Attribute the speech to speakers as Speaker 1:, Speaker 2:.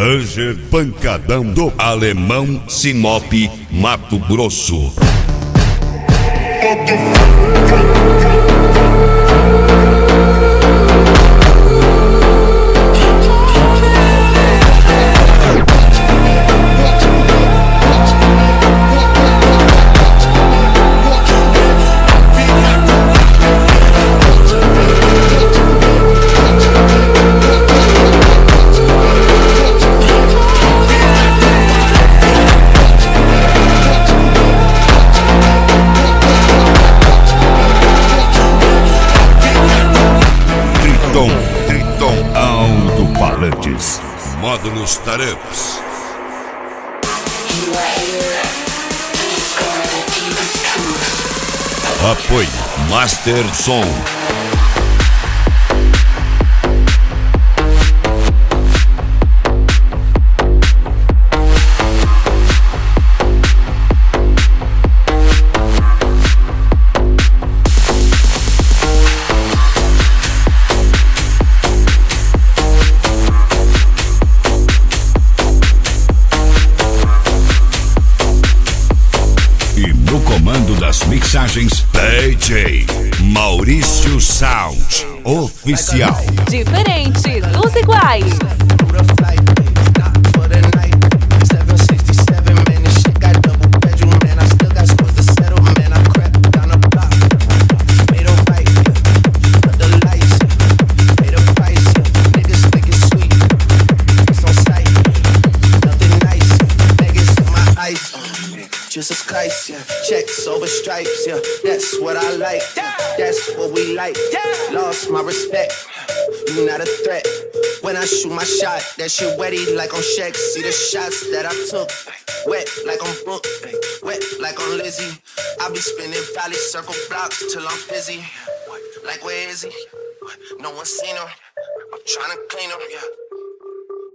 Speaker 1: Ranger Pancadão do Alemão, Sinop, Mato Grosso. Triton Alto-Falantes, módulos Taramps. Apoio Master Som. No comando das mixagens, DJ Maurício Sound Oficial.
Speaker 2: Diferente dos iguais.
Speaker 3: Jesus Christ, yeah. Checks over stripes, yeah. That's what I like, that's what we like. Lost my respect, you not a threat. When I shoot my shot, that shit wetty like on Shaq. See the shots that I took, wet like on Book, wet like on Lizzie. I be spinning valley circle blocks till I'm busy. Like where is he? No one seen him. I'm tryna clean him, yeah.